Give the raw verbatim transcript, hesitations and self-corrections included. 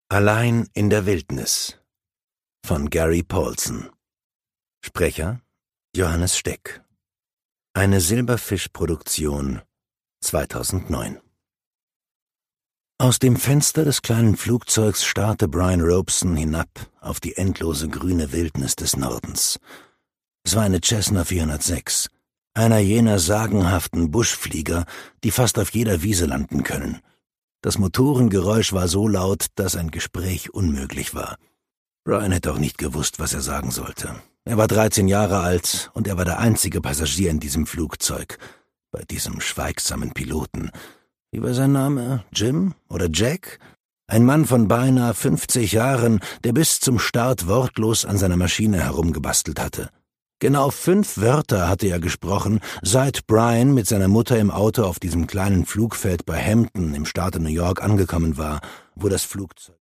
Allein in der Wildnis von Gary Paulsen. Sprecher Johannes Steck. Eine Silberfisch-Produktion zweitausendneun. Aus dem Fenster des kleinen Flugzeugs starrte Brian Robeson hinab auf die endlose grüne Wildnis des Nordens. Es war eine Cessna vierhundertsechs, einer jener sagenhaften Buschflieger, die fast auf jeder Wiese landen können. Das Motorengeräusch war so laut, dass ein Gespräch unmöglich war. Brian hätte auch nicht gewusst, was er sagen sollte. Er war dreizehn Jahre alt und er war der einzige Passagier in diesem Flugzeug, bei diesem schweigsamen Piloten. Wie war sein Name? Jim oder Jack? Ein Mann von beinahe fünfzig Jahren, der bis zum Start wortlos an seiner Maschine herumgebastelt hatte. Genau fünf Wörter hatte er gesprochen, seit Brian mit seiner Mutter im Auto auf diesem kleinen Flugfeld bei Hampton im Staate New York angekommen war, wo das Flugzeug